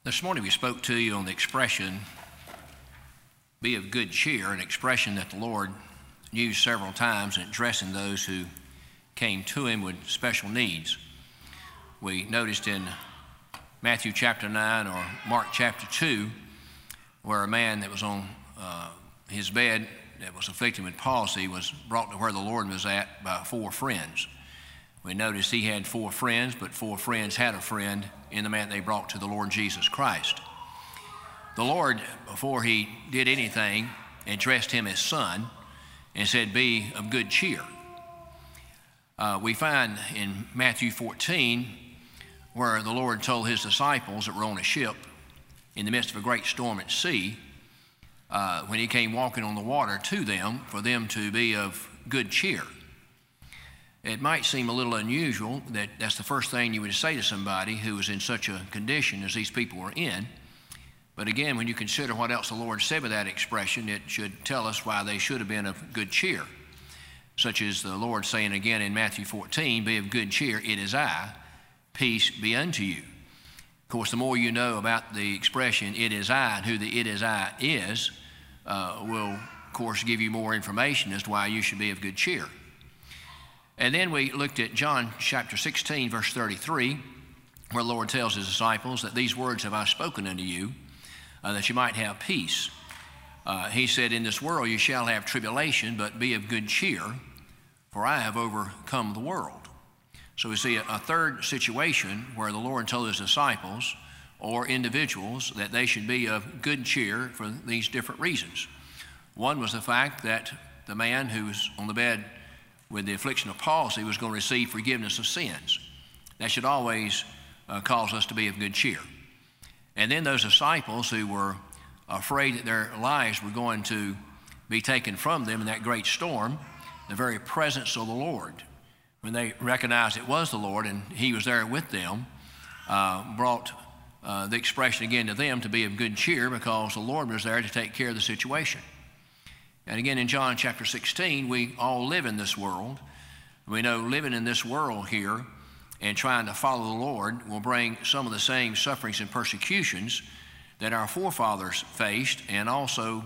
This morning we spoke to you on the expression, be of good cheer, an expression that the Lord used several times in addressing those who came to him with special needs. We noticed in Matthew chapter 9 or Mark chapter 2, where a man that was on his bed that was afflicted with palsy was brought to where the Lord was at by 4 friends. We noticed he had 4 friends, but 4 friends had a friend in the man they brought to the Lord Jesus Christ. The Lord, before he did anything, addressed him as son and said, be of good cheer. We find in Matthew 14 where the Lord told his disciples that were on a ship in the midst of a great storm at sea, when he came walking on the water to them, for them to be of good cheer. It might seem a little unusual that that's the first thing you would say to somebody who was in such a condition as these people were in. But again, when you consider what else the Lord said with that expression, it should tell us why they should have been of good cheer. Such as the Lord saying again in Matthew 14, be of good cheer, it is I, peace be unto you. Of course, the more you know about the expression, it is I, and who the it is I is, will, of course, give you more information as to why you should be of good cheer. And then we looked at John chapter 16, verse 33, where the Lord tells his disciples that these words have I spoken unto you, that you might have peace. He said, in this world you shall have tribulation, but be of good cheer, for I have overcome the world. So we see a third situation where the Lord told his disciples or individuals that they should be of good cheer for these different reasons. One was the fact that the man who was on the bed with the affliction of palsy was going to receive forgiveness of sins. That should always cause us to be of good cheer. And then those disciples who were afraid that their lives were going to be taken from them in that great storm, the very presence of the Lord, when they recognized it was the Lord and he was there with them, brought the expression again to them to be of good cheer because the Lord was there to take care of the situation. And again, in John chapter 16, we all live in this world. We know living in this world here and trying to follow the Lord will bring some of the same sufferings and persecutions that our forefathers faced, and also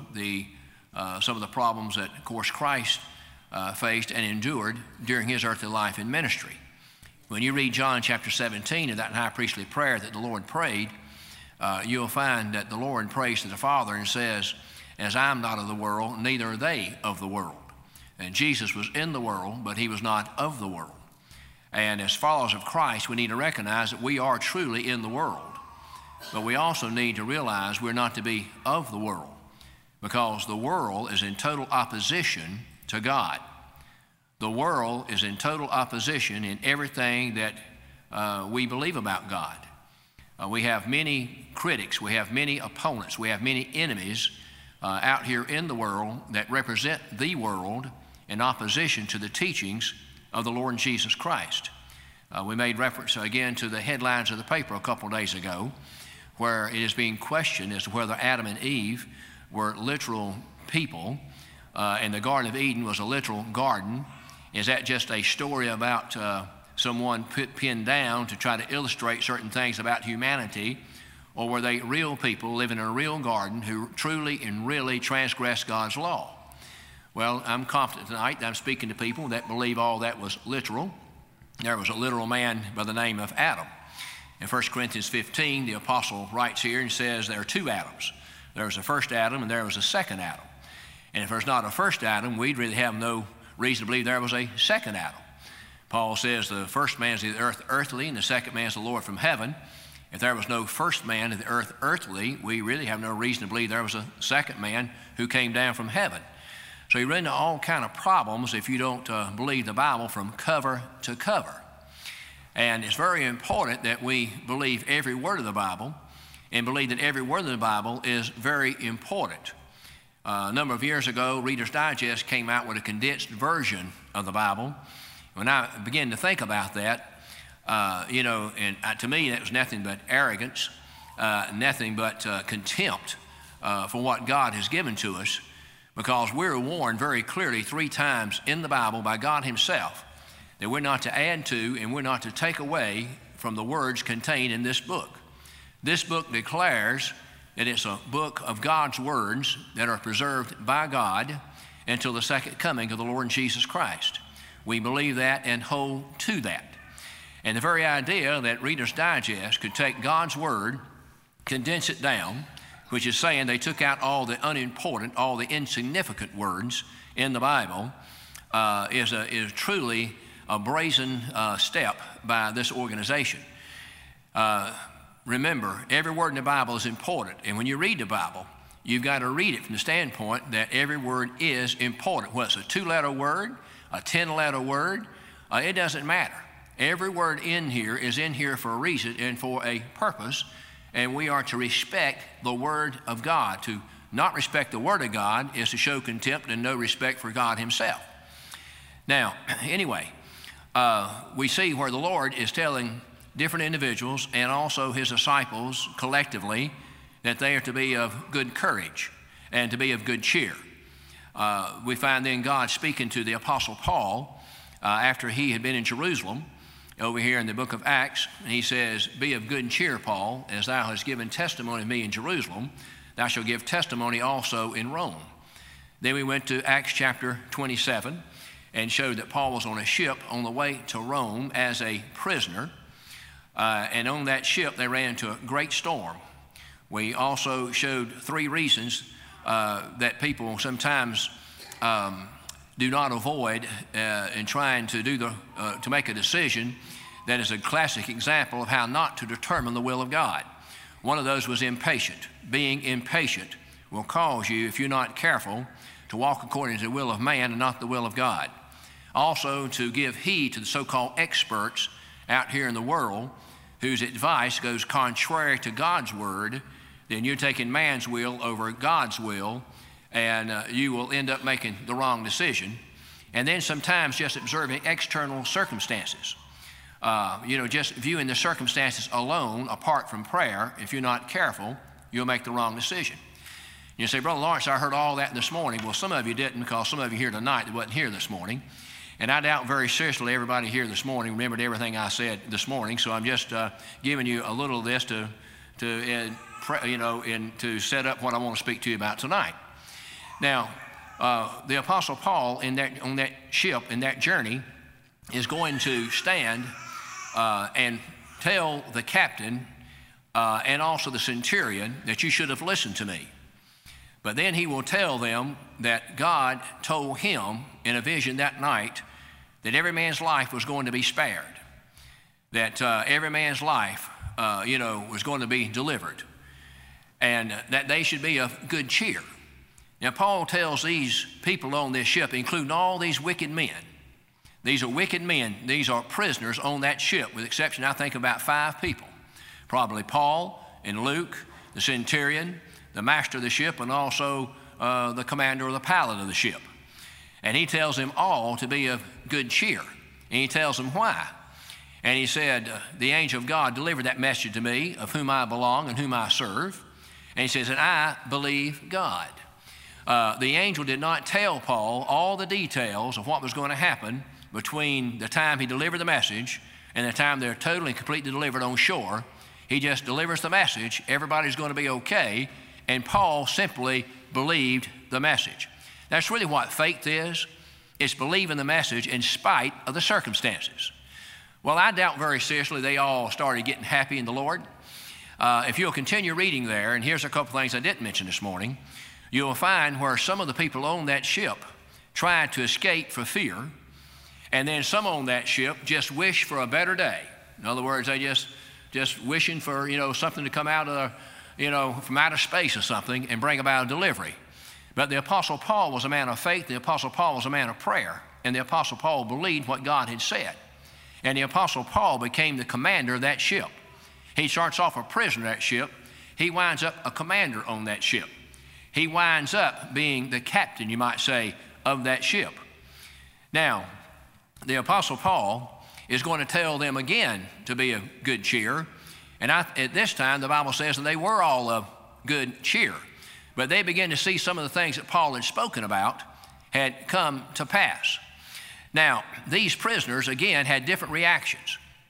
some of the problems that, of course, Christ faced and endured during his earthly life and ministry. When you read John chapter 17 of that high priestly prayer that the Lord prayed, you'll find that the Lord prays to the Father and says, as I am not of the world, neither are they of the world. And Jesus was in the world, but he was not of the world. And as followers of Christ, we need to recognize that we are truly in the world. But we also need to realize we're not to be of the world, because the world is in total opposition to God. The world is in total opposition in everything that we believe about God. We have many critics, we have many opponents, we have many enemies out here in the world that represent the world in opposition to the teachings of the Lord Jesus Christ. We made reference again to the headlines of the paper a couple of days ago, where it is being questioned as to whether Adam and Eve were literal people and the Garden of Eden was a literal garden. Is that just a story about someone pinned down to try to illustrate certain things about humanity? Or were they real people living in a real garden who truly and really transgressed God's law? Well, I'm confident tonight that I'm speaking to people that believe all that was literal. There was a literal man by the name of Adam. In 1 Corinthians 15, the apostle writes here and says there are 2 Adams. There was a first Adam and there was a second Adam. And if there's not a first Adam, we'd really have no reason to believe there was a second Adam. Paul says the first man is the earth earthly and the second man is the Lord from heaven. If there was no first man of the earth earthly, we really have no reason to believe there was a second man who came down from heaven. So you run into all kind of problems if you don't believe the Bible from cover to cover. And it's very important that we believe every word of the Bible and believe that every word of the Bible is very important. A number of years ago, Reader's Digest came out with a condensed version of the Bible. When I began to think about that, to me, that was nothing but arrogance, nothing but contempt for what God has given to us, because we're warned very clearly 3 times in the Bible by God himself that we're not to add to and we're not to take away from the words contained in this book. This book declares that it's a book of God's words that are preserved by God until the second coming of the Lord Jesus Christ. We believe that and hold to that. And the very idea that Reader's Digest could take God's word, condense it down, which is saying they took out all the unimportant, all the insignificant words in the Bible, is truly a brazen step by this organization. Remember, every word in the Bible is important, and when you read the Bible, you've got to read it from the standpoint that every word is important. Whether it's a 2-letter word, a 10-letter word, it doesn't matter. Every word in here is in here for a reason and for a purpose, and we are to respect the Word of God. To not respect the Word of God is to show contempt and no respect for God himself. Now, anyway, we see where the Lord is telling different individuals and also his disciples collectively that they are to be of good courage and to be of good cheer. We find then God speaking to the Apostle Paul after he had been in Jerusalem over here in the book of Acts. And he says, "Be of good cheer, Paul, as thou hast given testimony of me in Jerusalem, thou shalt give testimony also in Rome." Then we went to Acts chapter 27 and showed that Paul was on a ship on the way to Rome as a prisoner. And on that ship, they ran into a great storm. We also showed 3 reasons that people sometimes do not avoid in trying to to make a decision that is a classic example of how not to determine the will of God. One of those was impatient. Being impatient will cause you, if you're not careful, to walk according to the will of man and not the will of God. Also, to give heed to the so-called experts out here in the world whose advice goes contrary to God's word, then you're taking man's will over God's will, and you will end up making the wrong decision. And then sometimes just observing external circumstances. Just viewing the circumstances alone, apart from prayer, if you're not careful, you'll make the wrong decision. You say, "Brother Lawrence, I heard all that this morning." Well, some of you didn't, because some of you here tonight that wasn't here this morning. And I doubt very seriously everybody here this morning remembered everything I said this morning. So I'm just giving you a little of this to set up what I want to speak to you about tonight. Now, the Apostle Paul on that ship, in that journey, is going to stand and tell the captain and also the centurion that you should have listened to me. But then he will tell them that God told him in a vision that night that every man's life was going to be spared, that every man's life, was going to be delivered, and that they should be of good cheer. Now, Paul tells these people on this ship, including all these wicked men, these are wicked men, these are prisoners on that ship, with the exception, I think, about 5 people, probably Paul and Luke, the centurion, the master of the ship, and also the commander or the pilot of the ship. And he tells them all to be of good cheer. And he tells them why. And he said, "The angel of God delivered that message to me, of whom I belong and whom I serve." And he says, "And I believe God." The angel did not tell Paul all the details of what was going to happen between the time he delivered the message and the time they're totally and completely delivered on shore. He just delivers the message. Everybody's going to be okay. And Paul simply believed the message. That's really what faith is. It's believing the message in spite of the circumstances. Well, I doubt very seriously they all started getting happy in the Lord. If you'll continue reading there, and here's a couple things I didn't mention this morning, you'll find where some of the people on that ship tried to escape for fear, and then some on that ship just wished for a better day. In other words, they just wishing for, something to come out of, from outer space or something and bring about a delivery. But the Apostle Paul was a man of faith. The Apostle Paul was a man of prayer. And the Apostle Paul believed what God had said. And the Apostle Paul became the commander of that ship. He starts off a prisoner of that ship. He winds up a commander on that ship. He winds up being the captain, you might say, of that ship. Now, the Apostle Paul is going to tell them again to be of good cheer. And at this time, the Bible says that they were all of good cheer. But they began to see some of the things that Paul had spoken about had come to pass. Now, these prisoners, again, had different reactions.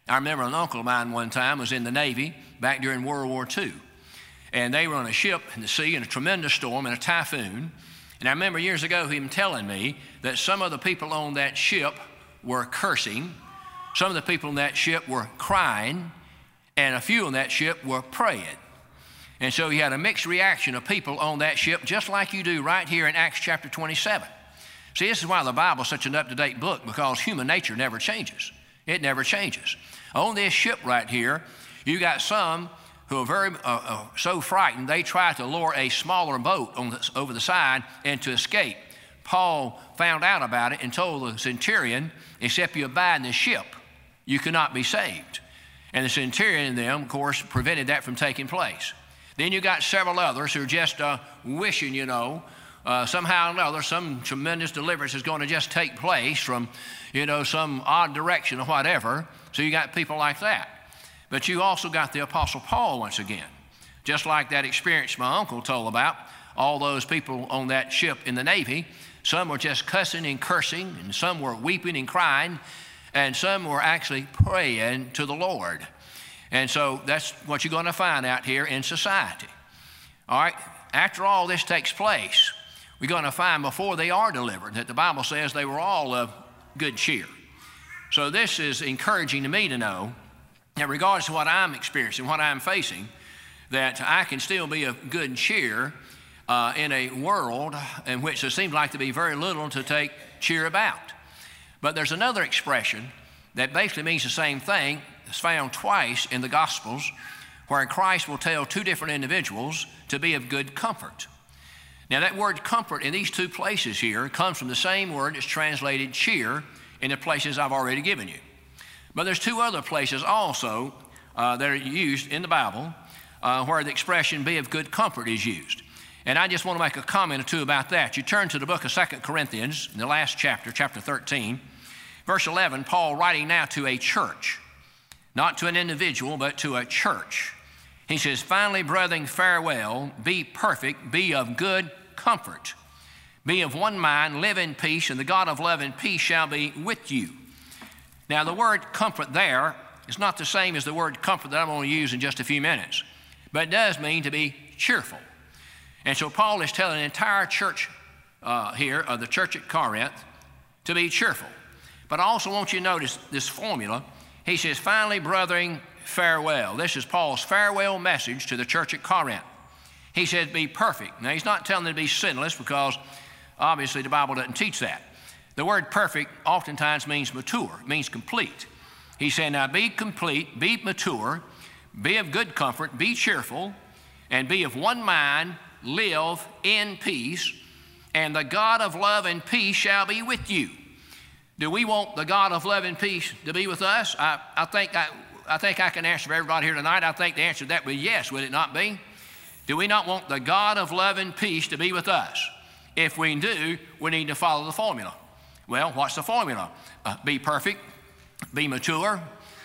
I remember an uncle of mine one time was in the Navy back during World War II. And they were on a ship in the sea in a tremendous storm and a typhoon. And I remember years ago him telling me that some of the people on that ship were cursing, some of the people on that ship were crying, and a few on that ship were praying. And so he had a mixed reaction of people on that ship, just like you do right here in Acts chapter 27. See, this is why the Bible is such an up-to-date book, because human nature never changes. It never changes. On this ship right here, you got some who are very so frightened, they try to lower a smaller boat over the side and to escape. Paul found out about it and told the centurion, except you abide in the ship, you cannot be saved. And the centurion and them, of course, prevented that from taking place. Then you got several others who are just wishing, somehow or another, some tremendous deliverance is going to just take place from, some odd direction or whatever. So you got people like that. But you also got the Apostle Paul once again. Just like that experience my uncle told about, all those people on that ship in the Navy, some were just cussing and cursing, and some were weeping and crying, and some were actually praying to the Lord. And so that's what you're going to find out here in society. All right, after all this takes place, we're going to find before they are delivered that the Bible says they were all of good cheer. So this is encouraging to me to know that regardless of what I'm experiencing, what I'm facing, that I can still be of good cheer in a world in which there seems like to be very little to take cheer about. But there's another expression that basically means the same thing. It's found twice in the Gospels, where Christ will tell two different individuals to be of good comfort. Now that word comfort in these two places here comes from the same word that's translated cheer in the places I've already given you. But there's two other places also that are used in the Bible where the expression be of good comfort is used. And I just want to make a comment or two about that. You turn to the book of 2 Corinthians, in the last chapter, chapter 13, verse 11, Paul writing now to a church, not to an individual, but to a church. He says, finally, brethren, farewell, be perfect, be of good comfort. Be of one mind, live in peace, and the God of love and peace shall be with you. Now, the word comfort there is not the same as the word comfort that I'm going to use in just a few minutes, but it does mean to be cheerful. And so Paul is telling the entire church here, of the church at Corinth, to be cheerful. But I also want you to notice this formula. He says, finally, brethren, farewell. This is Paul's farewell message to the church at Corinth. He says, be perfect. Now, he's not telling them to be sinless, because obviously the Bible doesn't teach that. The word perfect oftentimes means mature, it means complete. He said, now be complete, be mature, be of good comfort, be cheerful, and be of one mind, live in peace, and the God of love and peace shall be with you. Do we want the God of love and peace to be with us? I think I can answer for everybody here tonight. I think the answer to that would be yes, would it not be? Do we not want the God of love and peace to be with us? If we do, we need to follow the formula. Well, what's the formula? Be perfect, be mature.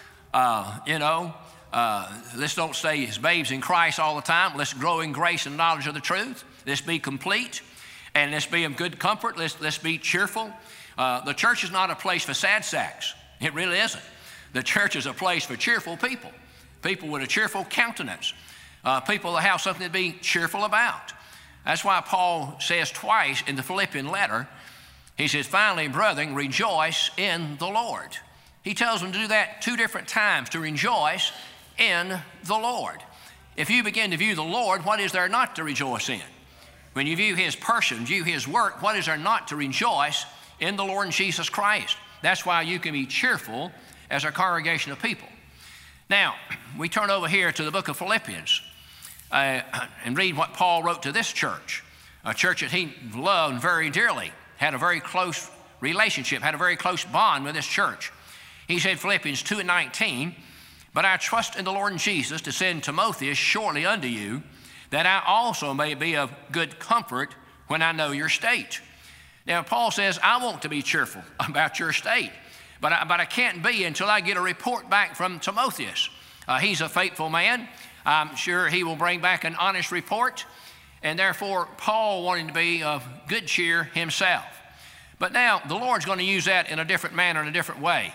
Let's don't stay as babes in Christ all the time. Let's grow in grace and knowledge of the truth. Let's be complete, and let's be of good comfort. Let's be cheerful. The church is not a place for sad sacks. It really isn't. The church is a place for cheerful people, people with a cheerful countenance, people that have something to be cheerful about. That's why Paul says twice in the Philippian letter, he says, finally, brethren, rejoice in the Lord. He tells them to do that two different times, to rejoice in the Lord. If you begin to view the Lord, what is there not to rejoice in? When you view his person, view his work, what is there not to rejoice in the Lord Jesus Christ? That's why you can be cheerful as a congregation of people. Now, we turn over here to the book of Philippians and read what Paul wrote to this church, a church that he loved very dearly, had a very close relationship, had a very close bond with this church. He said, Philippians 2:19, but I trust in the Lord Jesus to send Timotheus shortly unto you, that I also may be of good comfort when I know your state. Now, Paul says, I want to be cheerful about your state, but I can't be until I get a report back from Timotheus. He's a faithful man. I'm sure he will bring back an honest report, and therefore Paul wanted to be of good cheer himself. But now the Lord's going to use that in a different manner, in a different way.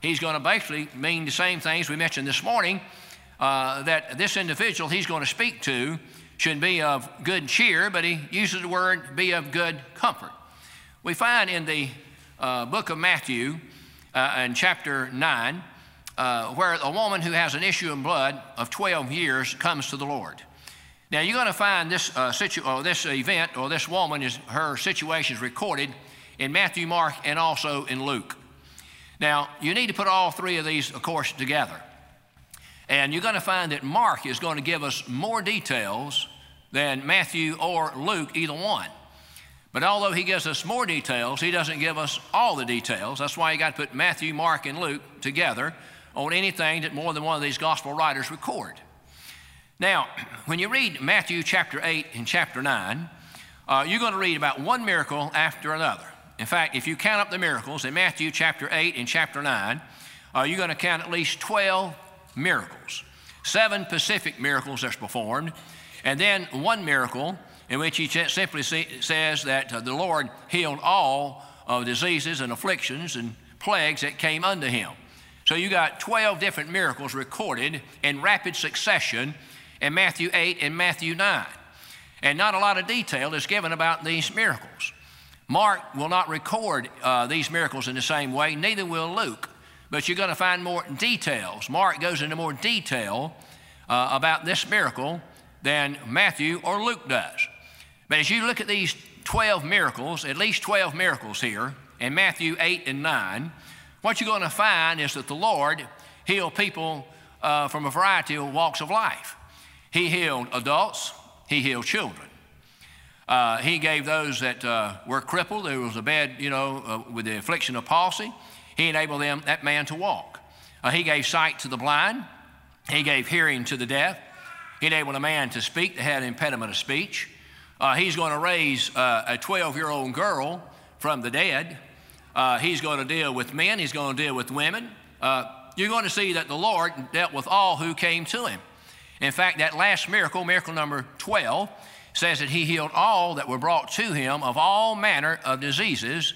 he's going to basically mean the same things we mentioned this morning, that this individual he's going to speak to should be of good cheer, but he uses the word be of good comfort. We find in the book of Matthew in chapter 9 where a woman who has an issue of blood of 12 years comes to the Lord. Now you're going to find this event or this woman, her situation is recorded in Matthew, Mark, and also in Luke. Now you need to put all three of these, of course, together. And you're going to find that Mark is going to give us more details than Matthew or Luke, either one. But although he gives us more details, he doesn't give us all the details. That's why you got to put Matthew, Mark, and Luke together on anything that more than one of these gospel writers record. Now, when you read Matthew chapter 8 and chapter 9, you're going to read about one miracle after another. In fact, if you count up the miracles in Matthew chapter 8 and chapter 9, you're going to count at least 12 miracles. 7 specific miracles that's performed, and then one miracle in which he simply says that the Lord healed all of diseases and afflictions and plagues that came unto him. So you got 12 different miracles recorded in rapid succession in Matthew 8 and Matthew 9. And not a lot of detail is given about these miracles. Mark will not record these miracles in the same way, neither will Luke. But you're going to find more details. Mark goes into more detail about this miracle than Matthew or Luke does. But as you look at these 12 miracles, at least 12 miracles here in Matthew 8 and 9, what you're going to find is that the Lord healed people from a variety of walks of life. He healed adults. He healed children. He gave those that were crippled, there was a bed, with the affliction of palsy. He enabled that man to walk. He gave sight to the blind. He gave hearing to the deaf. He enabled a man to speak that had an impediment of speech. He's going to raise a 12-year-old girl from the dead. He's going to deal with men. He's going to deal with women. You're going to see that the Lord dealt with all who came to him. In fact, that last miracle, miracle number 12, says that he healed all that were brought to him of all manner of diseases,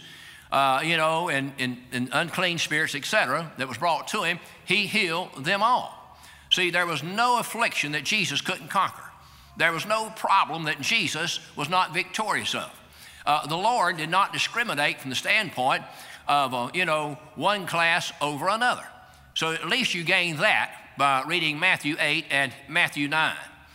and unclean spirits, etc., that was brought to him. He healed them all. See, there was no affliction that Jesus couldn't conquer. There was no problem that Jesus was not victorious of. The Lord did not discriminate from the standpoint of, one class over another. So at least you gain that by reading Matthew 8 and Matthew 9.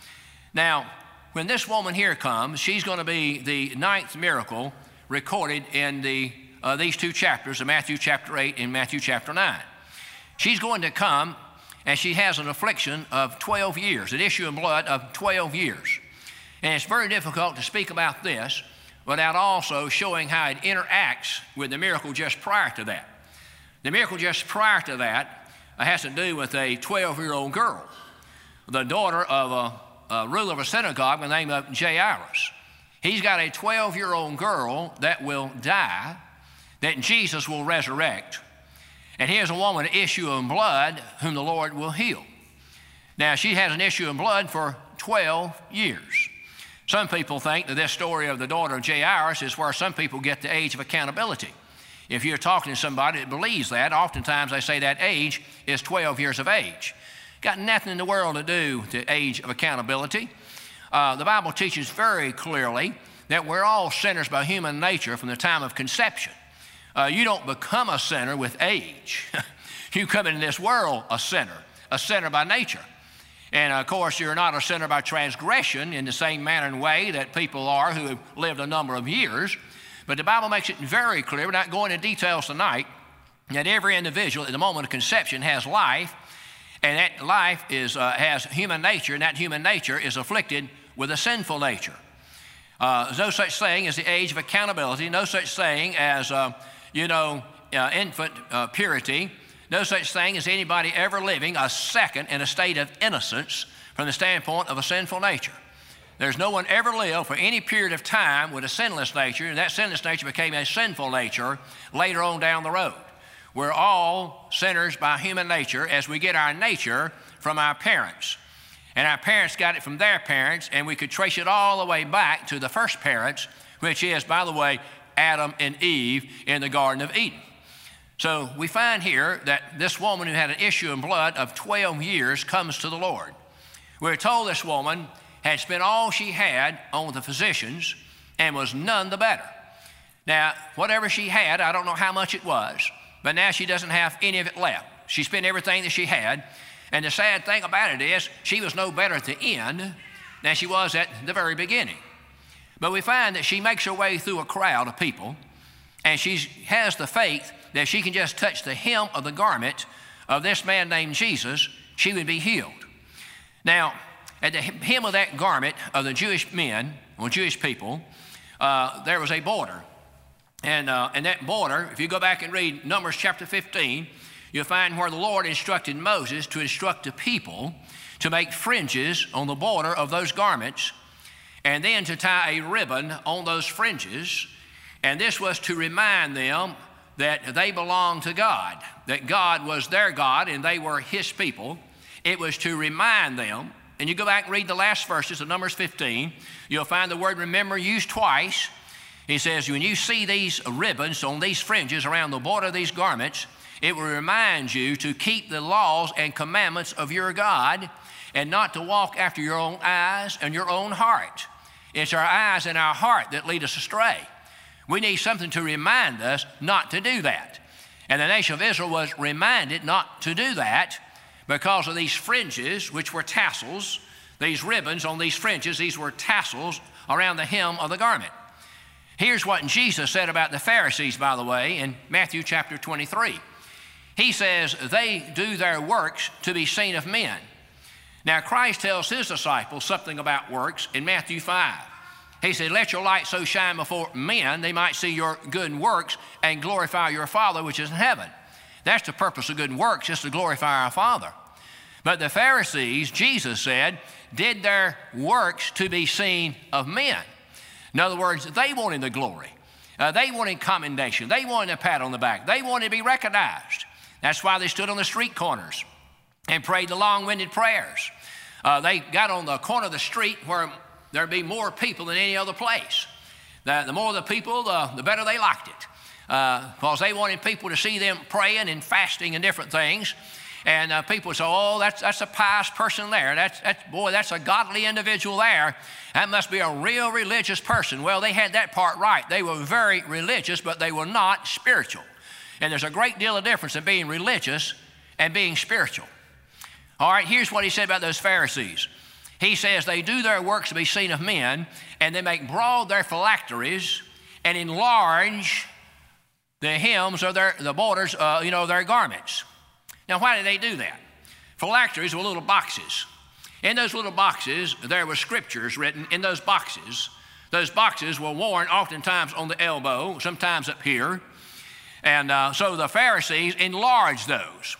Now, when this woman here comes, she's going to be the 9th miracle recorded in these two chapters, of Matthew chapter 8 and Matthew chapter 9. She's going to come, and she has an affliction of 12 years, an issue of blood of 12 years. And it's very difficult to speak about this without also showing how it interacts with the miracle just prior to that. The miracle just prior to that has to do with a 12-year-old girl, the daughter of a ruler of a synagogue by the name of Jairus. He's got a 12-year-old girl that will die, that Jesus will resurrect. And here's a woman, an issue of blood, whom the Lord will heal. Now, she has an issue of blood for 12 years. Some people think that this story of the daughter of Jairus is where some people get the age of accountability. If you're talking to somebody that believes that, oftentimes they say that age is 12 years of age. Got nothing in the world to do with the age of accountability. The Bible teaches very clearly that we're all sinners by human nature from the time of conception. You don't become a sinner with age. You come into this world a sinner by nature. And of course, you're not a sinner by transgression in the same manner and way that people are who have lived a number of years. But the Bible makes it very clear, we're not going into details tonight, that every individual at the moment of conception has life, and that life has human nature, and that human nature is afflicted with a sinful nature. There's no such thing as the age of accountability, no such thing as, infant purity, no such thing as anybody ever living a second in a state of innocence from the standpoint of a sinful nature. There's no one ever lived for any period of time with a sinless nature, and that sinless nature became a sinful nature later on down the road. We're all sinners by human nature as we get our nature from our parents. And our parents got it from their parents, and we could trace it all the way back to the first parents, which is, by the way, Adam and Eve in the Garden of Eden. So we find here that this woman who had an issue of blood of 12 years comes to the Lord. We're told this woman had spent all she had on the physicians and was none the better. Now, whatever she had, I don't know how much it was, but now she doesn't have any of it left. She spent everything that she had, and the sad thing about it is she was no better at the end than she was at the very beginning. But we find that she makes her way through a crowd of people, and she has the faith that she can just touch the hem of the garment of this man named Jesus, she would be healed. Now, at the hem of that garment of the Jewish men, or Jewish people, there was a border. And that border, if you go back and read Numbers chapter 15, you'll find where the Lord instructed Moses to instruct the people to make fringes on the border of those garments, and then to tie a ribbon on those fringes. And this was to remind them that they belonged to God, that God was their God and they were His people. It was to remind them. And you go back and read the last verses of Numbers 15, you'll find the word remember used twice. He says, when you see these ribbons on these fringes around the border of these garments, it will remind you to keep the laws and commandments of your God and not to walk after your own eyes and your own heart. It's our eyes and our heart that lead us astray. We need something to remind us not to do that. And the nation of Israel was reminded not to do that because of these fringes, which were tassels, these ribbons on these fringes, these were tassels around the hem of the garment. Here's what Jesus said about the Pharisees, by the way, in Matthew chapter 23. He says, they do their works to be seen of men. Now, Christ tells His disciples something about works in Matthew 5. He said, let your light so shine before men, they might see your good works and glorify your Father which is in heaven. That's the purpose of good works, just to glorify our Father. But the Pharisees, Jesus said, did their works to be seen of men. In other words, they wanted the glory. They wanted commendation. They wanted a pat on the back. They wanted to be recognized. That's why they stood on the street corners and prayed the long-winded prayers. They got on the corner of the street where there'd be more people than any other place. The more the people, the better they liked it. Because they wanted people to see them praying and fasting and different things. And people would say, oh, that's a pious person there. That's a godly individual there. That must be a real religious person. Well, they had that part right. They were very religious, but they were not spiritual. And there's a great deal of difference in being religious and being spiritual. All right, here's what he said about those Pharisees. He says they do their works to be seen of men, and they make broad their phylacteries and enlarge the hems or the borders, of their garments. Now, why did they do that? Phylacteries were little boxes. In those little boxes, there were scriptures written in those boxes. Those boxes were worn oftentimes on the elbow, sometimes up here. And so the Pharisees enlarged those,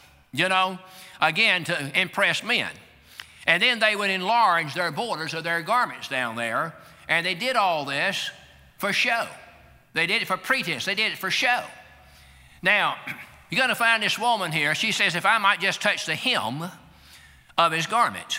again, to impress men. And then they would enlarge their borders of their garments down there, and they did all this for show. They did it for pretense. They did it for show. Now, you're going to find this woman here. She says, if I might just touch the hem of His garment,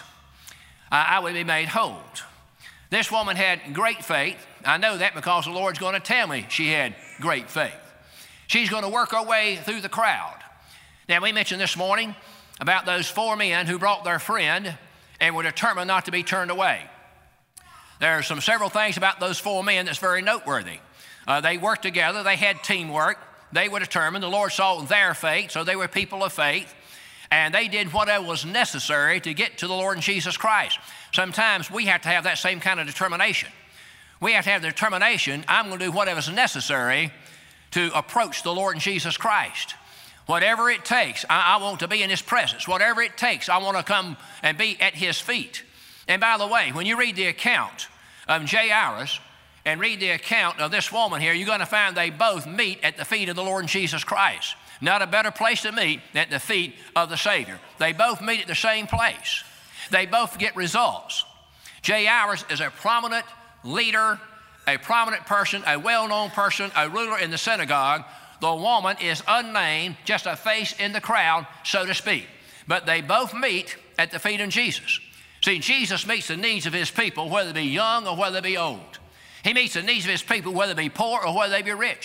I would be made whole. This woman had great faith. I know that because the Lord's going to tell me she had great faith. She's going to work her way through the crowd. Now, we mentioned this morning about those 4 men who brought their friend and were determined not to be turned away. There are several things about those 4 men that's very noteworthy. They worked together. They had teamwork. They were determined. The Lord saw their faith, so they were people of faith. And they did whatever was necessary to get to the Lord Jesus Christ. Sometimes we have to have that same kind of determination. We have to have the determination, I'm going to do whatever's necessary to approach the Lord Jesus Christ. Whatever it takes, I want to be in His presence. Whatever it takes, I want to come and be at His feet. And by the way, when you read the account of Jairus and read the account of this woman here, you're going to find they both meet at the feet of the Lord Jesus Christ. Not a better place to meet than at the feet of the Savior. They both meet at the same place. They both get results. Jairus is a prominent leader, a prominent person, a well-known person, a ruler in the synagogue. The woman is unnamed, just a face in the crowd, so to speak. But they both meet at the feet of Jesus. See, Jesus meets the needs of His people, whether they be young or whether they be old. He meets the needs of His people, whether they be poor or whether they be rich.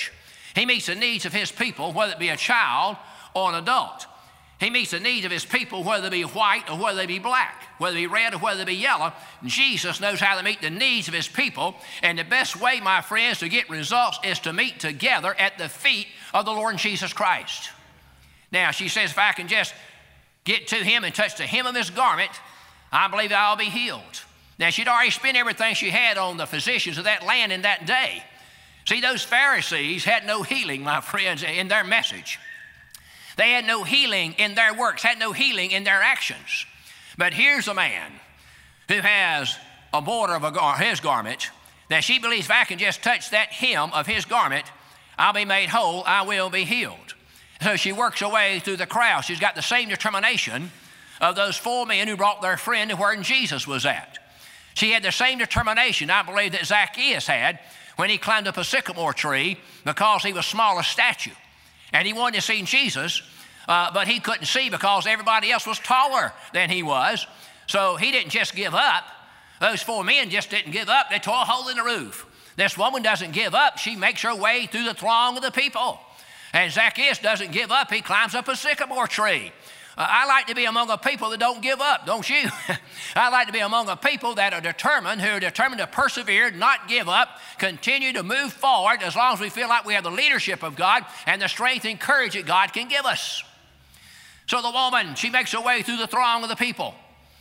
He meets the needs of his people, whether it be a child or an adult. He meets the needs of his people, whether they be white or whether they be black, whether they be red or whether they be yellow. Jesus knows how to meet the needs of his people. And the best way, my friends, to get results is to meet together at the feet of the Lord Jesus Christ. Now, she says, if I can just get to him and touch the hem of his garment, I believe I'll be healed. Now, she'd already spent everything she had on the physicians of that land in that day. See, those Pharisees had no healing, my friends, in their message. They had no healing in their works, had no healing in their actions. But here's a man who has a border of his garment that she believes if I can just touch that hem of his garment, I'll be made whole, I will be healed. So she works her way through the crowd. She's got the same determination of those 4 men who brought their friend to where Jesus was at. She had the same determination, I believe, that Zacchaeus had when he climbed up a sycamore tree because he was small of stature. And he wanted to see Jesus, but he couldn't see because everybody else was taller than he was. So he didn't just give up. Those 4 men just didn't give up. They tore a hole in the roof. This woman doesn't give up. She makes her way through the throng of the people. And Zacchaeus doesn't give up. He climbs up a sycamore tree. I like to be among a people that don't give up, don't you? I like to be among a people that are determined, who are determined to persevere, not give up, continue to move forward as long as we feel like we have the leadership of God and the strength and courage that God can give us. So the woman, she makes her way through the throng of the people.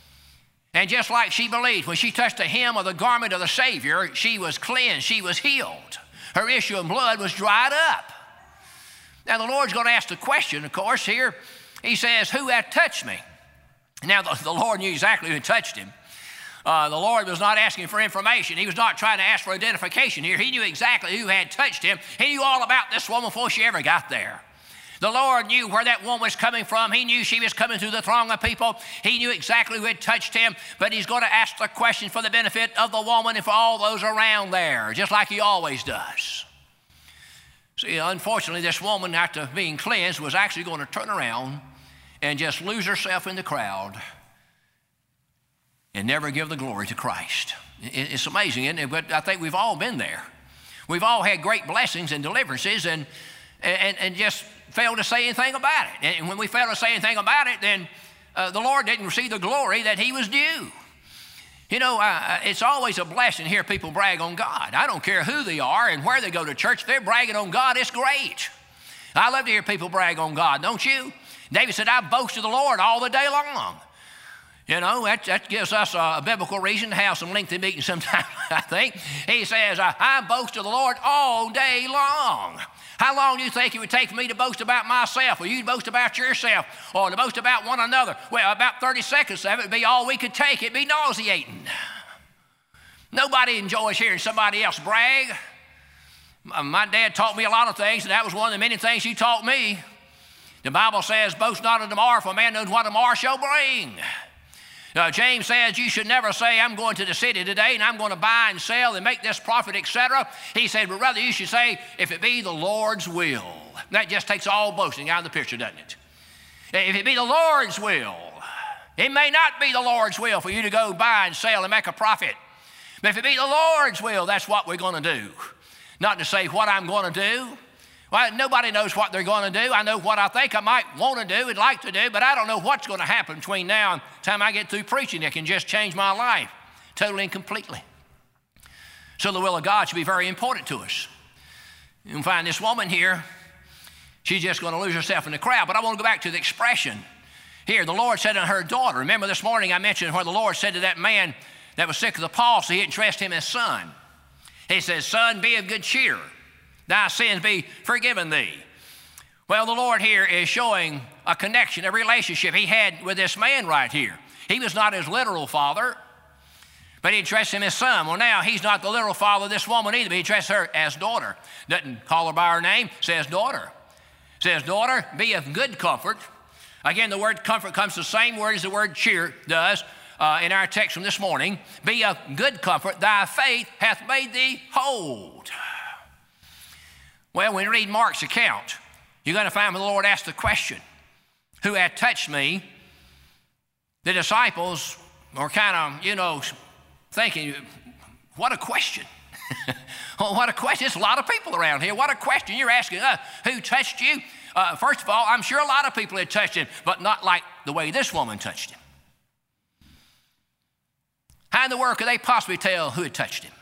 And just like she believed, when she touched the hem of the garment of the Savior, she was cleansed, she was healed. Her issue of blood was dried up. Now the Lord's going to ask the question, of course, here. He says, who hath touched me? Now, the Lord knew exactly who touched him. The Lord was not asking for information. He was not trying to ask for identification here. He knew exactly who had touched him. He knew all about this woman before she ever got there. The Lord knew where that woman was coming from. He knew she was coming through the throng of people. He knew exactly who had touched him. But he's going to ask the question for the benefit of the woman and for all those around there, just like he always does. See, unfortunately, this woman, after being cleansed, was actually going to turn around and just lose herself in the crowd and never give the glory to Christ. It's amazing, isn't it? But I think we've all been there. We've all had great blessings and deliverances and just failed to say anything about it. And when we fail to say anything about it, then the Lord didn't receive the glory that he was due. You know, it's always a blessing to hear people brag on God. I don't care who they are and where they go to church. If they're bragging on God, it's great. I love to hear people brag on God, don't you? David said, I boast of the Lord all the day long. You know, that gives us a biblical reason to have some lengthy meetings sometime, I think. He says, I boast of the Lord all day long. How long do you think it would take for me to boast about myself, or you to boast about yourself, or to boast about one another? Well, about 30 seconds of it would be all we could take. It'd be nauseating. Nobody enjoys hearing somebody else brag. My dad taught me a lot of things, and that was one of the many things he taught me. The Bible says, boast not of tomorrow, for a man knows what tomorrow shall bring. James says, you should never say, I'm going to the city today and I'm going to buy and sell and make this profit, etc. He said, but rather you should say, if it be the Lord's will. That just takes all boasting out of the picture, doesn't it? If it be the Lord's will. It may not be the Lord's will for you to go buy and sell and make a profit. But if it be the Lord's will, that's what we're going to do. Not to say what I'm going to do. Well, nobody knows what they're going to do. I know what I think I might want to do and like to do, but I don't know what's going to happen between now and the time I get through preaching that can just change my life totally and completely. So the will of God should be very important to us. You can find this woman here. She's just going to lose herself in the crowd. But I want to go back to the expression here. The Lord said unto her daughter. Remember this morning I mentioned where the Lord said to that man that was sick of the palsy, he entrusted him as son. He says, son, be of good cheer. Thy sins be forgiven thee. Well, the Lord here is showing a connection, a relationship he had with this man right here. He was not his literal father, but he addressed him as son. Well, now he's not the literal father of this woman either, but he addressed her as daughter. Doesn't call her by her name, says daughter. Says, daughter, be of good comfort. Again, the word comfort comes the same word as the word cheer does in our text from this morning. Be of good comfort, thy faith hath made thee whole. Well, when you read Mark's account, you're going to find when the Lord asked the question, who hath touched me? The disciples were kind of, thinking, what a question. Oh, what a question. There's a lot of people around here. What a question you're asking us. Who touched you? First of all, I'm sure a lot of people had touched him, but not like the way this woman touched him. How in the world could they possibly tell who had touched him?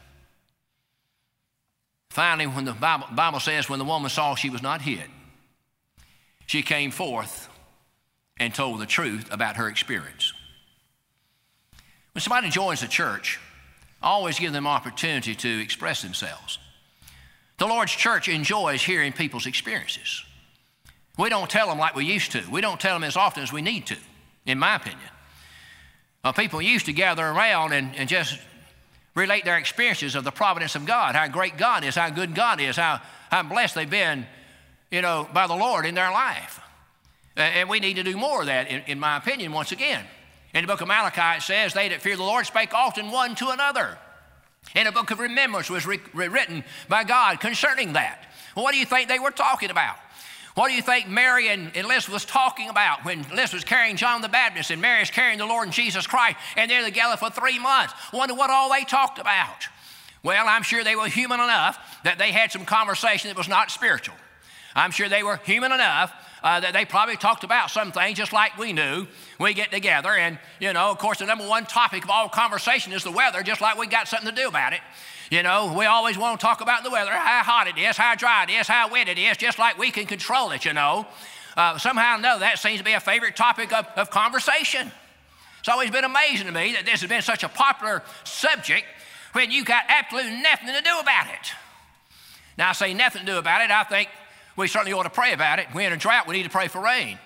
Finally, when the Bible says when the woman saw she was not hid, she came forth and told the truth about her experience. When somebody joins the church, always give them opportunity to express themselves. The Lord's church enjoys hearing people's experiences. We don't tell them like we used to. We don't tell them as often as we need to, in my opinion. People used to gather around and just relate their experiences of the providence of God, how great God is, how good God is, how blessed they've been, by the Lord in their life. And we need to do more of that, in my opinion, once again. In the book of Malachi, it says, they that fear the Lord spake often one to another. And a book of remembrance was written by God concerning that. Well, what do you think they were talking about? What do you think Mary and Elizabeth was talking about when Elizabeth was carrying John the Baptist and Mary is carrying the Lord Jesus Christ, and they're together for 3 months? Wonder what all they talked about. Well, I'm sure they were human enough that they had some conversation that was not spiritual. I'm sure they were human enough that they probably talked about some things just like we do. We get together and, of course, the number one topic of all conversation is the weather, just like we got something to do about it. We always want to talk about the weather, how hot it is, how dry it is, how wet it is, just like we can control it, Somehow or another, that seems to be a favorite topic of conversation. It's always been amazing to me that this has been such a popular subject when you got absolutely nothing to do about it. Now, I say nothing to do about it. I think we certainly ought to pray about it. If we're in a drought, we need to pray for rain.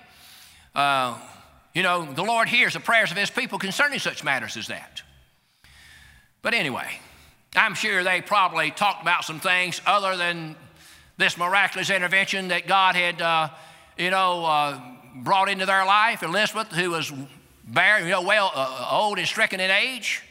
The Lord hears the prayers of his people concerning such matters as that. But anyway, I'm sure they probably talked about some things other than this miraculous intervention that God had, brought into their life. Elizabeth, who was barren, old and stricken in age,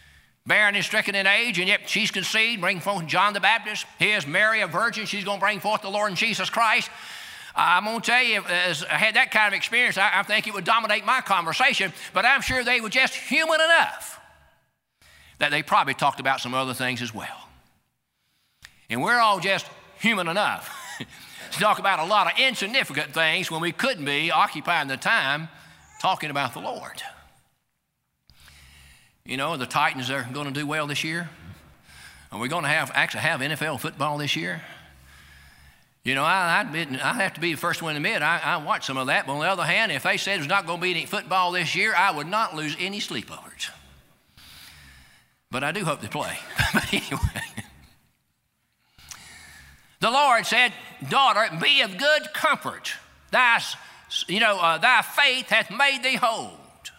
and yet she's conceived, bring forth John the Baptist. Here's Mary, a virgin. She's going to bring forth the Lord Jesus Christ. I'm going to tell you, as I had that kind of experience, I think it would dominate my conversation, but I'm sure they were just human enough that they probably talked about some other things as well. And we're all just human enough to talk about a lot of insignificant things when we couldn't be occupying the time talking about the Lord. The Titans are going to do well this year. Are we going to actually have NFL football this year? I have to be the first one to admit, I watched some of that. But on the other hand, if they said there's not going to be any football this year, I would not lose any sleep over it. But I do hope they play. But anyway, the Lord said, daughter, be of good comfort. Thy faith hath made thee whole.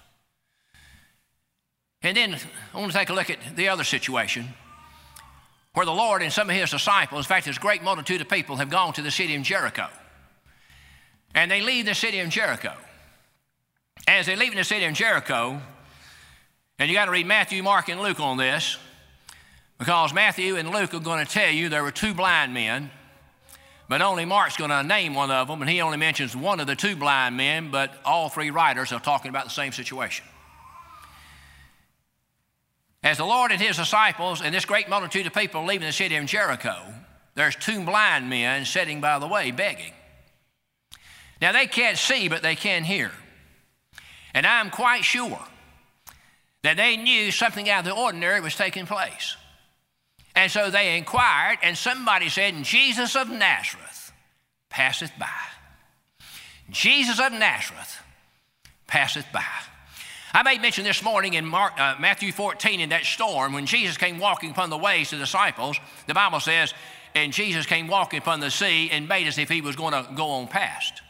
And then I want to take a look at the other situation where the Lord and some of his disciples, in fact, there's a great multitude of people, have gone to the city of Jericho. And they leave the city of Jericho. As they leave the city of Jericho, and you got to read Matthew, Mark, and Luke on this, because Matthew and Luke are going to tell you there were 2 blind men, but only Mark's going to name one of them, and he only mentions one of the 2 blind men, but all 3 writers are talking about the same situation. As the Lord and his disciples and this great multitude of people leaving the city of Jericho, there's 2 blind men sitting by the way begging. Now, they can't see, but they can hear. And I'm quite sure that they knew something out of the ordinary was taking place. And so they inquired, and somebody said, Jesus of Nazareth passeth by. Jesus of Nazareth passeth by. I made mention this morning in Matthew 14 in that storm when Jesus came walking upon the waves to the disciples. The Bible says, and Jesus came walking upon the sea and made as if he was going to go on past.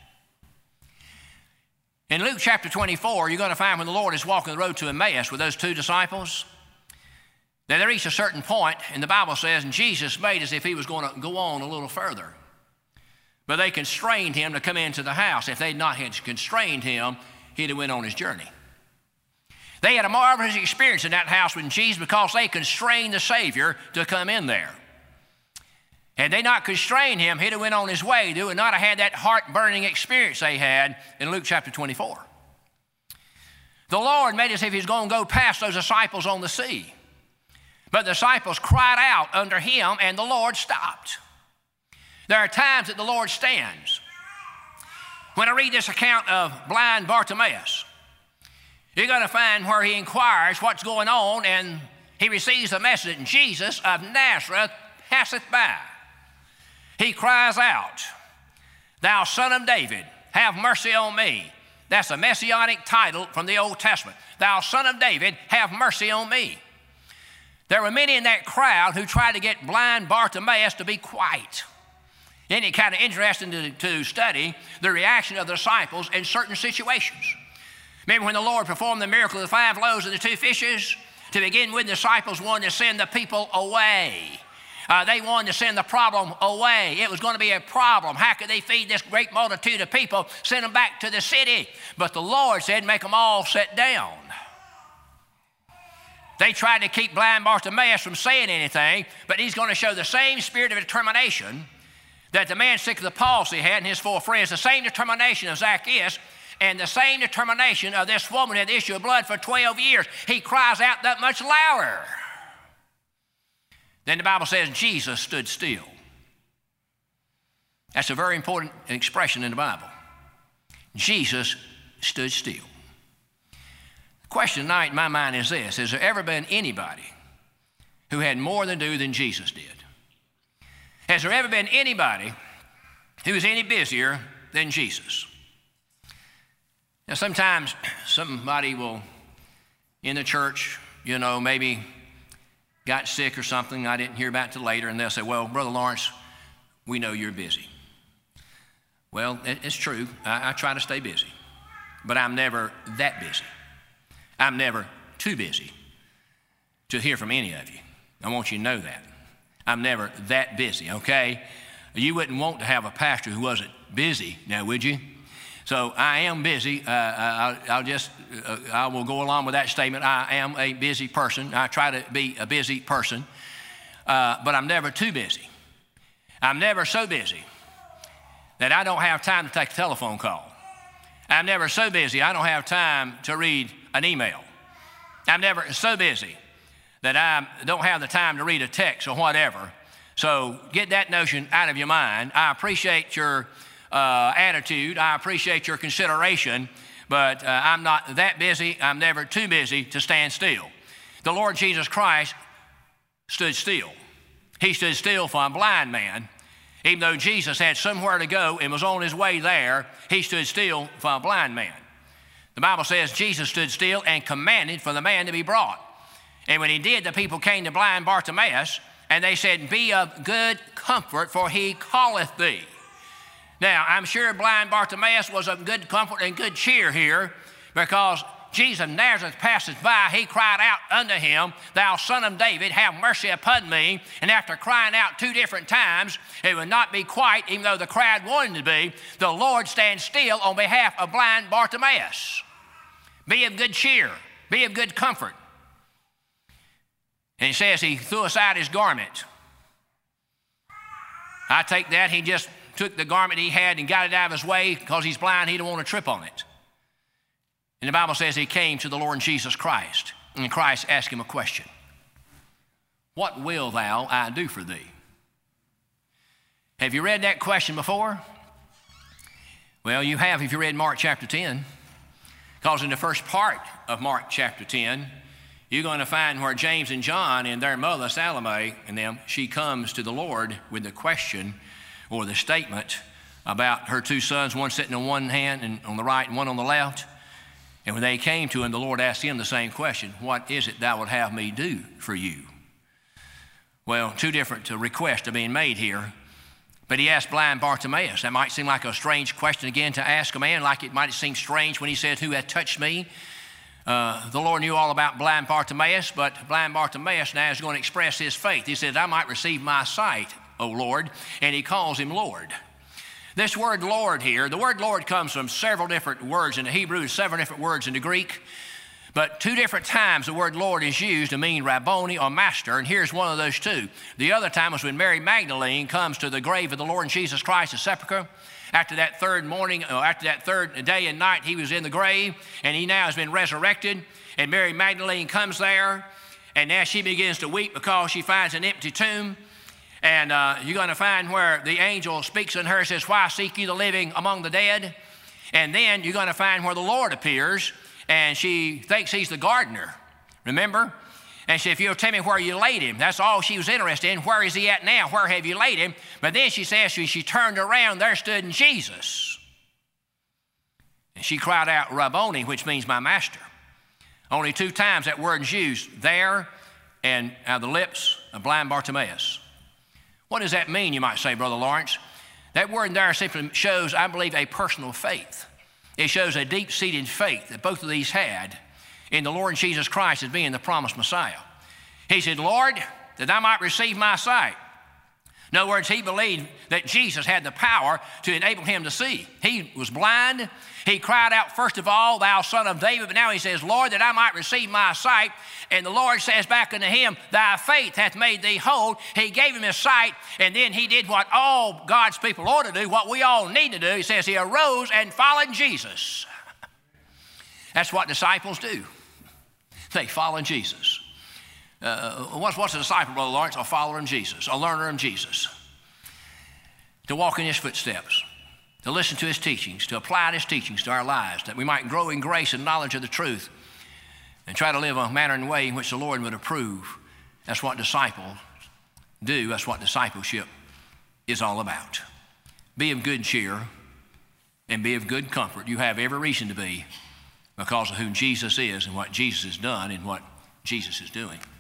In Luke chapter 24, you're going to find when the Lord is walking the road to Emmaus with those 2 disciples, that they reached a certain point, and the Bible says, and Jesus made as if he was going to go on a little further. But they constrained him to come into the house. If they'd not had constrained him, he'd have went on his journey. They had a marvelous experience in that house with Jesus because they constrained the Savior to come in there. Had they not constrained him, he'd have went on his way. They would not have had that heart-burning experience they had in Luke chapter 24. The Lord made as if he was going to go past those disciples on the sea. But the disciples cried out under him, and the Lord stopped. There are times that the Lord stands. When I read this account of blind Bartimaeus, you're going to find where he inquires what's going on, and he receives the message, Jesus of Nazareth passeth by. He cries out, Thou Son of David, have mercy on me. That's a messianic title from the Old Testament. Thou Son of David, have mercy on me. There were many in that crowd who tried to get blind Bartimaeus to be quiet. Isn't it kind of interesting to study the reaction of the disciples in certain situations? Remember when the Lord performed the miracle of the 5 loaves and the 2 fishes? To begin with, the disciples wanted to send the people away. They wanted to send the problem away. It was going to be a problem. How could they feed this great multitude of people, send them back to the city? But the Lord said, make them all sit down. They tried to keep blind Bartimaeus from saying anything, but he's going to show the same spirit of determination that the man sick of the palsy had and his 4 friends, the same determination of Zacchaeus, and the same determination of this woman who had the issue of blood for 12 years. He cries out that much louder. Then the Bible says Jesus stood still. That's a very important expression in the Bible. Jesus stood still. The question tonight in my mind is this: has there ever been anybody who had more to do than Jesus did? Has there ever been anybody who was any busier than Jesus? Now, sometimes somebody will, in the church, maybe got sick or something. I didn't hear about it till later, and they'll say, well, Brother Lawrence, we know you're busy. Well, it's true. I try to stay busy, but I'm never that busy. I'm never too busy to hear from any of you. I want you to know that. I'm never that busy, okay? You wouldn't want to have a pastor who wasn't busy now, would you? So I am busy. I will go along with that statement. I am a busy person. I try to be a busy person, but I'm never too busy. I'm never so busy that I don't have time to take a telephone call. I'm never so busy I don't have time to read an email. I'm never so busy that I don't have the time to read a text or whatever. So get that notion out of your mind. I appreciate your attitude. I appreciate your consideration, but I'm not that busy. I'm never too busy to stand still. The Lord Jesus Christ stood still. He stood still for a blind man. Even though Jesus had somewhere to go and was on his way there, he stood still for a blind man. The Bible says Jesus stood still and commanded for the man to be brought. And when he did, the people came to blind Bartimaeus, and they said, be of good comfort, for he calleth thee. Now, I'm sure blind Bartimaeus was of good comfort and good cheer here, because Jesus of Nazareth passeth by. He cried out unto him, Thou Son of David, have mercy upon me. And after crying out 2 different times, it would not be quiet, even though the crowd wanted to be. The Lord stands still on behalf of blind Bartimaeus. Be of good cheer. Be of good comfort. And he says he threw aside his garment. I take that he just took the garment he had and got it out of his way because he's blind. He didn't want to trip on it. And the Bible says he came to the Lord Jesus Christ, and Christ asked him a question. What will thou I do for thee? Have you read that question before? Well, you have if you read Mark chapter 10, because in the first part of Mark chapter 10, you're going to find where James and John and their mother Salome and them, she comes to the Lord with the question or the statement about her 2 sons, one sitting on one hand and on the right and one on the left. And when they came to him, the Lord asked him the same question. What is it thou would have me do for you? Well, 2 different requests are being made here. But he asked blind Bartimaeus. That might seem like a strange question again to ask a man, like it might seem strange when he said, who hath touched me? The Lord knew all about blind Bartimaeus, but blind Bartimaeus now is going to express his faith. He said, I might receive my sight, O Lord, and he calls him Lord. This word Lord here, the word Lord comes from several different words in the Hebrew, several different words in the Greek, but 2 different times the word Lord is used to mean Rabboni or master, and here's one of those 2. The other time was when Mary Magdalene comes to the grave of the Lord Jesus Christ, the sepulchre. After that third day and night, he was in the grave, and he now has been resurrected, and Mary Magdalene comes there, and now she begins to weep because she finds an empty tomb. And you're going to find where the angel speaks in her and says, why seek you the living among the dead? And then you're going to find where the Lord appears, and she thinks he's the gardener, remember? And she said, if you'll tell me where you laid him. That's all she was interested in. Where is he at now? Where have you laid him? But then she says, she turned around, there stood Jesus. And she cried out, Rabboni, which means my master. Only 2 times that word is used, there and out of the lips of blind Bartimaeus. What does that mean, you might say, Brother Lawrence? That word there simply shows, I believe, a personal faith. It shows a deep-seated faith that both of these had in the Lord Jesus Christ as being the promised Messiah. He said, Lord, that I might receive my sight. In other words, he believed that Jesus had the power to enable him to see. He was blind. He cried out, first of all, thou son of David, but now he says, Lord, that I might receive my sight. And the Lord says back unto him, thy faith hath made thee whole. He gave him his sight, and then he did what all God's people ought to do, what we all need to do. He says he arose and followed Jesus. That's what disciples do. They follow Jesus. What's a disciple, Brother Lawrence? A follower of Jesus, a learner of Jesus. To walk in his footsteps, to listen to his teachings, to apply his teachings to our lives, that we might grow in grace and knowledge of the truth and try to live a manner and way in which the Lord would approve. That's what disciples do. That's what discipleship is all about. Be of good cheer and be of good comfort. You have every reason to be because of who Jesus is and what Jesus has done and what Jesus is doing.